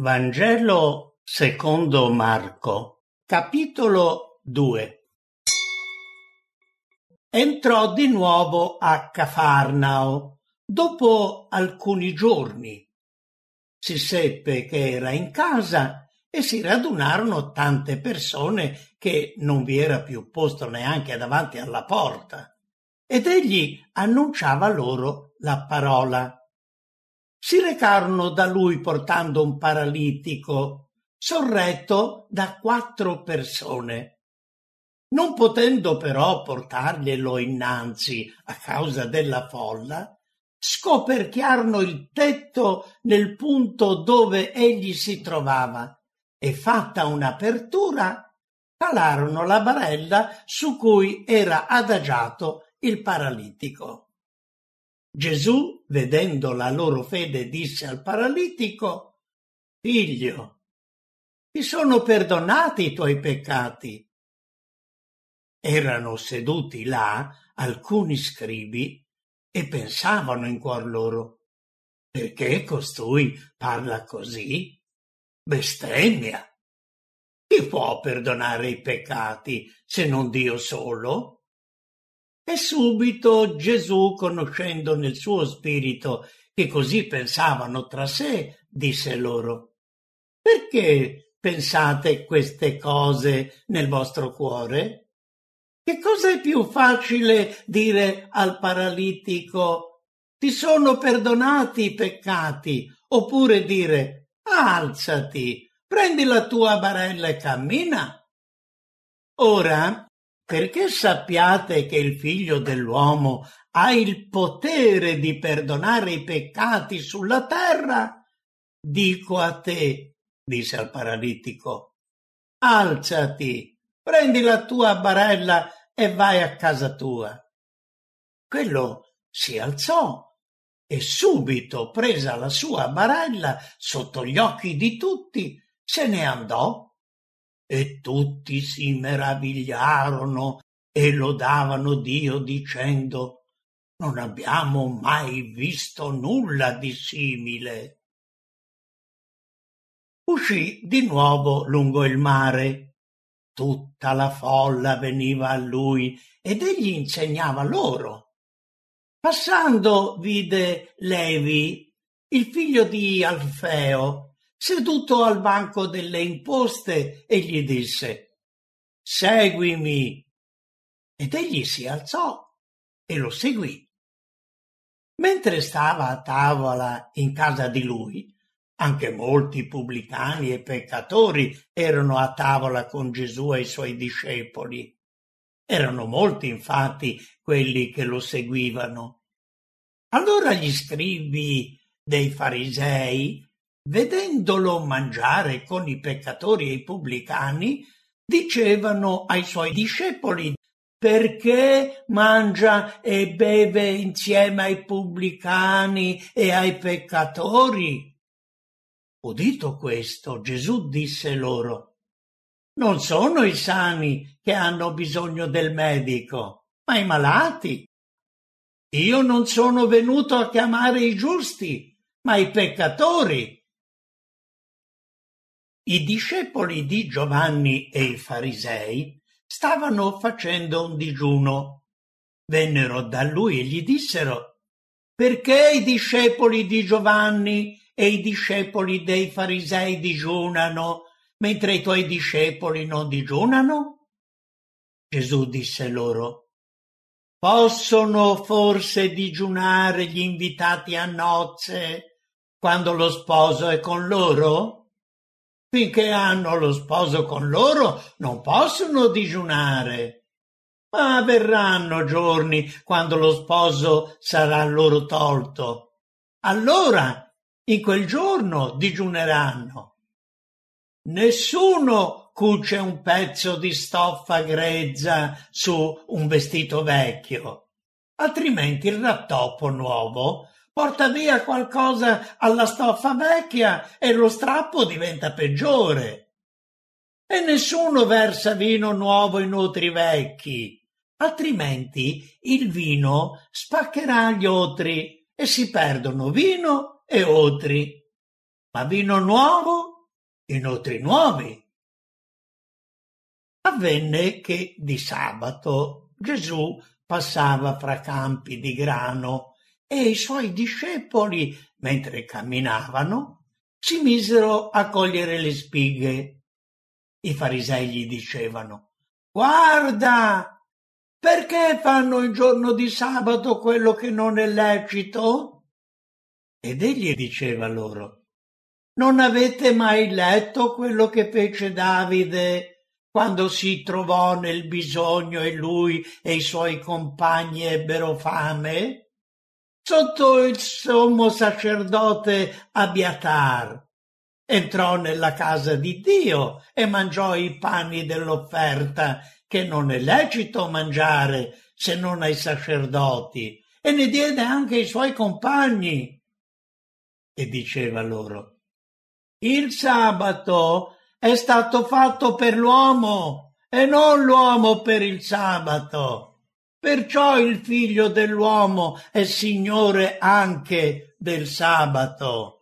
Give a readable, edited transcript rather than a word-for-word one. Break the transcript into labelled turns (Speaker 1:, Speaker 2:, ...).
Speaker 1: Vangelo secondo Marco, capitolo 2. Entrò di nuovo a Cafarnao dopo alcuni giorni. Si seppe che era in casa e si radunarono tante persone che non vi era più posto neanche davanti alla porta, ed egli annunciava loro la parola. Si recarono da lui portando un paralitico, sorretto da 4 persone. Non potendo però portarglielo innanzi a causa della folla, scoperchiarono il tetto nel punto dove egli si trovava e, fatta un'apertura, calarono la barella su cui era adagiato il paralitico. Gesù, vedendo la loro fede, disse al paralitico: «Figlio, ti sono perdonati i tuoi peccati». Erano seduti là alcuni scribi e pensavano in cuor loro: «Perché costui parla così? Bestemmia! Chi può perdonare i peccati se non Dio solo?» E subito Gesù, conoscendo nel suo spirito che così pensavano tra sé, disse loro: «Perché pensate queste cose nel vostro cuore? Che cosa è più facile dire al paralitico: ti sono perdonati i peccati, oppure dire: alzati, prendi la tua barella e cammina? Ora, perché sappiate che il Figlio dell'uomo ha il potere di perdonare i peccati sulla terra, dico a te», disse al paralitico, «alzati, prendi la tua barella e vai a casa tua». Quello si alzò e subito, presa la sua barella sotto gli occhi di tutti, se ne andò. E tutti si meravigliarono e lodavano Dio dicendo: «Non abbiamo mai visto nulla di simile». Uscì di nuovo lungo il mare. Tutta la folla veniva a lui ed egli insegnava loro. Passando vide Levi, il figlio di Alfeo, seduto al banco delle imposte, e gli disse: «Seguimi». Ed egli si alzò e lo seguì. Mentre stava a tavola in casa di lui, anche molti pubblicani e peccatori erano a tavola con Gesù e i suoi discepoli. Erano molti, infatti, quelli che lo seguivano. Allora gli scribi dei farisei, vedendolo mangiare con i peccatori e i pubblicani, dicevano ai suoi discepoli: «Perché mangia e beve insieme ai pubblicani e ai peccatori?» Udito questo, Gesù disse loro: «Non sono i sani che hanno bisogno del medico, ma i malati. Io non sono venuto a chiamare i giusti, ma i peccatori». I discepoli di Giovanni e i farisei stavano facendo un digiuno. Vennero da lui e gli dissero: «Perché i discepoli di Giovanni e i discepoli dei farisei digiunano, mentre i tuoi discepoli non digiunano?» Gesù disse loro: «Possono forse digiunare gli invitati a nozze quando lo sposo è con loro? Finché hanno lo sposo con loro non possono digiunare. Ma verranno giorni quando lo sposo sarà loro tolto. Allora, in quel giorno, digiuneranno. Nessuno cuce un pezzo di stoffa grezza su un vestito vecchio, altrimenti il rattoppo nuovo porta via qualcosa alla stoffa vecchia e lo strappo diventa peggiore. E nessuno versa vino nuovo in otri vecchi, altrimenti il vino spaccherà gli otri e si perdono vino e otri. Ma vino nuovo inoltre nuovi. Avvenne che di sabato Gesù passava fra campi di grano e i suoi discepoli, mentre camminavano, si misero a cogliere le spighe. I farisei gli dicevano: «Guarda, perché fanno il giorno di sabato quello che non è lecito?» Ed egli diceva loro: «Non avete mai letto quello che fece Davide quando si trovò nel bisogno e lui e i suoi compagni ebbero fame? Sotto il sommo sacerdote Abiatar entrò nella casa di Dio e mangiò i pani dell'offerta che non è lecito mangiare se non ai sacerdoti, e ne diede anche ai suoi compagni». E diceva loro: «Il sabato è stato fatto per l'uomo e non l'uomo per il sabato. Perciò il figlio dell'uomo è signore anche del sabato».